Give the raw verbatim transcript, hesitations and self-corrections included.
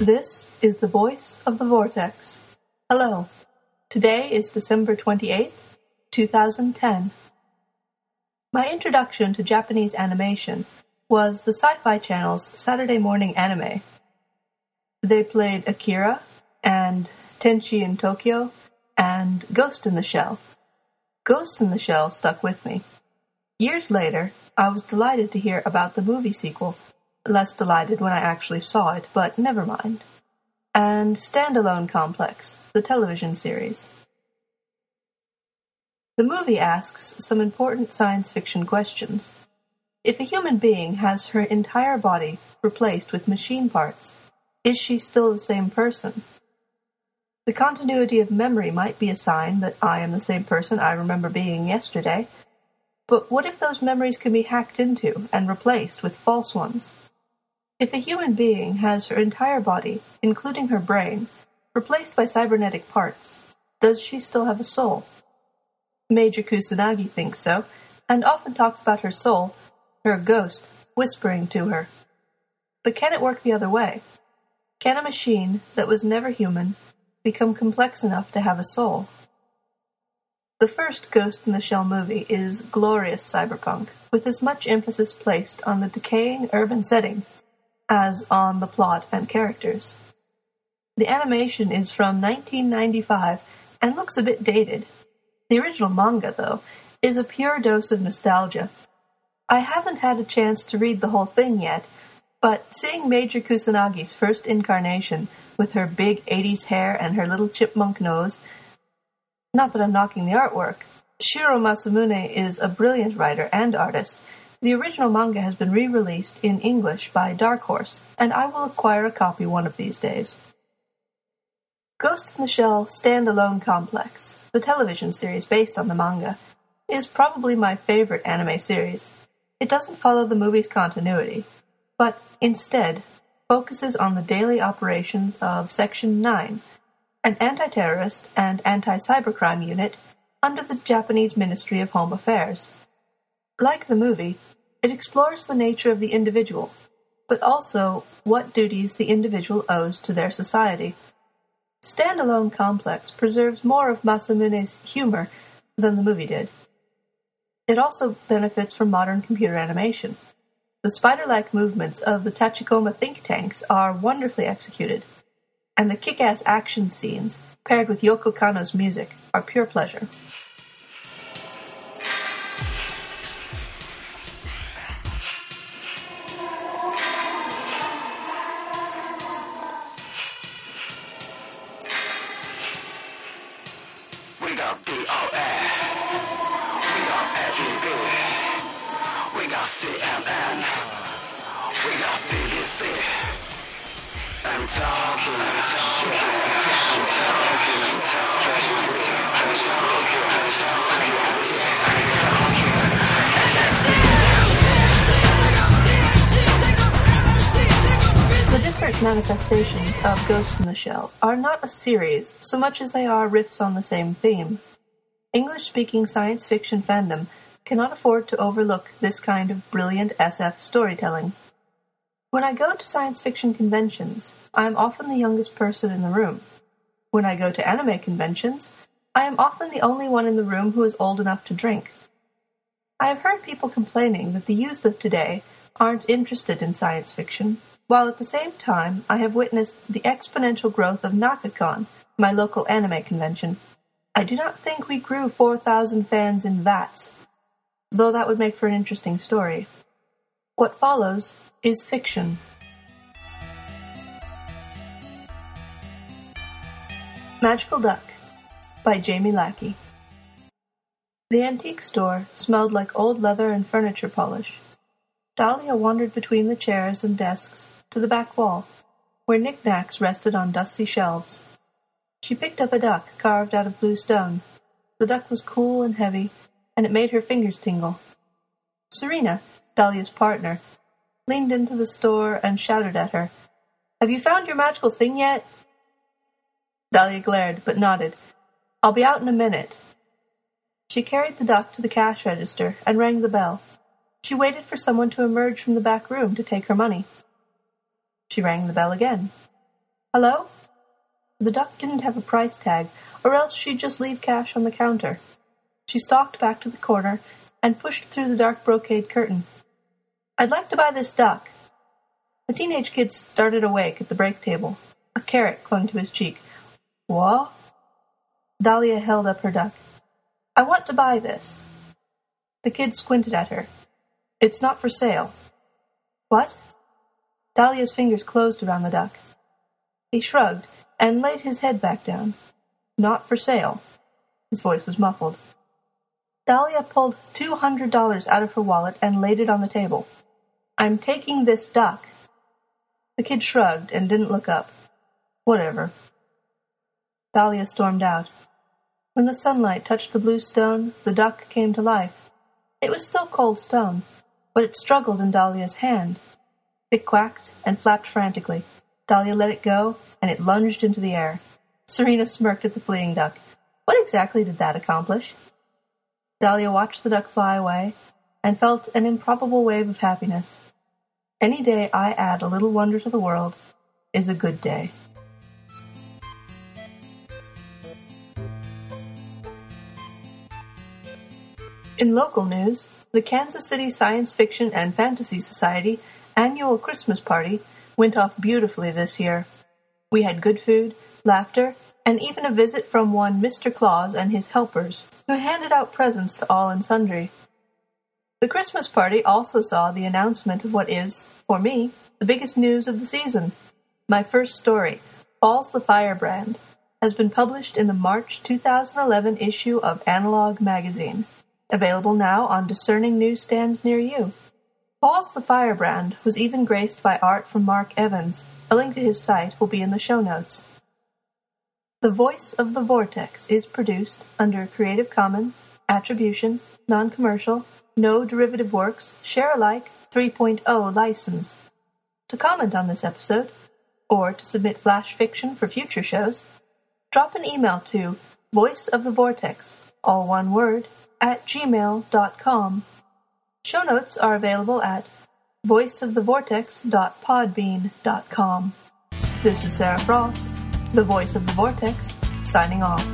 This is the voice of the Vortex. Hello. Today is December twenty-eighth, two thousand ten. My introduction to Japanese animation was the Sci-Fi Channel's Saturday morning anime. They played Akira, and Tenchi in Tokyo, and Ghost in the Shell. Ghost in the Shell stuck with me. Years later, I was delighted to hear about the movie sequel. Less delighted when I actually saw it, but never mind. And Standalone Complex, the television series. The movie asks some important science fiction questions. If a human being has her entire body replaced with machine parts, is she still the same person? The continuity of memory might be a sign that I am the same person I remember being yesterday, but what if those memories can be hacked into and replaced with false ones? If a human being has her entire body, including her brain, replaced by cybernetic parts, does she still have a soul? Major Kusanagi thinks so, and often talks about her soul, her ghost, whispering to her. But can it work the other way? Can a machine that was never human become complex enough to have a soul? The first Ghost in the Shell movie is glorious cyberpunk, with as much emphasis placed on the decaying urban setting as on the plot and characters. The animation is from nineteen ninety-five and looks a bit dated. The original manga, though, is a pure dose of nostalgia. I haven't had a chance to read the whole thing yet, but seeing Major Kusanagi's first incarnation with her big eighties hair and her little chipmunk nose, not that I'm knocking the artwork, Shiro Masamune is a brilliant writer and artist. The original manga has been re-released in English by Dark Horse, and I will acquire a copy one of these days. Ghost in the Shell Standalone Complex, the television series based on the manga, is probably my favorite anime series. It doesn't follow the movie's continuity, but instead focuses on the daily operations of Section nine, an anti-terrorist and anti-cybercrime unit under the Japanese Ministry of Home Affairs. Like the movie, it explores the nature of the individual, but also what duties the individual owes to their society. Standalone Complex preserves more of Masamune's humor than the movie did. It also benefits from modern computer animation. The spider-like movements of the Tachikoma think tanks are wonderfully executed, and the kick-ass action scenes, paired with Yoko Kanno's music, are pure pleasure. We got B O A, we got F E B, we got C N N, we got B B C. I'm talking, I'm talking, I'm talking, I'm talking, I'm talking, I'm talking. The different manifestations of Ghost in the Shell are not a series so much as they are riffs on the same theme. English-speaking science fiction fandom cannot afford to overlook this kind of brilliant S F storytelling. When I go to science fiction conventions, I am often the youngest person in the room. When I go to anime conventions, I am often the only one in the room who is old enough to drink. I have heard people complaining that the youth of today aren't interested in science fiction, while at the same time I have witnessed the exponential growth of NakaCon, my local anime convention. I do not think we grew four thousand fans in vats, though that would make for an interesting story. What follows is fiction. Magical Duck by Jamie Lackey. The antique store smelled like old leather and furniture polish. Dahlia wandered between the chairs and desks to the back wall, where knickknacks rested on dusty shelves. She picked up a duck carved out of blue stone. The duck was cool and heavy, and it made her fingers tingle. Serena, Dahlia's partner, leaned into the store and shouted at her, "Have you found your magical thing yet?" Dahlia glared, but nodded. "I'll be out in a minute." She carried the duck to the cash register and rang the bell. She waited for someone to emerge from the back room to take her money. She rang the bell again. Hello? The duck didn't have a price tag, or else she'd just leave cash on the counter. She stalked back to the corner and pushed through the dark brocade curtain. I'd like to buy this duck. The teenage kid started awake at the break table. A carrot clung to his cheek. What? Dahlia held up her duck. I want to buy this. The kid squinted at her. It's not for sale. What? Dahlia's fingers closed around the duck. He shrugged and laid his head back down. Not for sale. His voice was muffled. Dahlia pulled two hundred dollars out of her wallet and laid it on the table. I'm taking this duck. The kid shrugged and didn't look up. Whatever. Dahlia stormed out. When the sunlight touched the blue stone, the duck came to life. It was still cold stone, but it struggled in Dahlia's hand. It quacked and flapped frantically. Dahlia let it go, and it lunged into the air. Serena smirked at the fleeing duck. What exactly did that accomplish? Dahlia watched the duck fly away, and felt an improbable wave of happiness. Any day I add a little wonder to the world is a good day. In local news, the Kansas City Science Fiction and Fantasy Society annual Christmas party went off beautifully this year. We had good food, laughter, and even a visit from one Mister Claus and his helpers, who handed out presents to all and sundry. The Christmas party also saw the announcement of what is, for me, the biggest news of the season. My first story, Falls the Firebrand, has been published in the March two thousand eleven issue of Analog magazine, available now on discerning newsstands near you. Falls the Firebrand was even graced by art from Mark Evans. A link to his site will be in the show notes. The Voice of the Vortex is produced under Creative Commons, Attribution, Non-Commercial, No Derivative Works, Share-alike three point oh license. To comment on this episode, or to submit flash fiction for future shows, drop an email to voiceofthevortex, all one word, at gmail dot com. Show notes are available at voiceofthevortex dot podbean dot com. This is Sarah Frost, the Voice of the Vortex, signing off.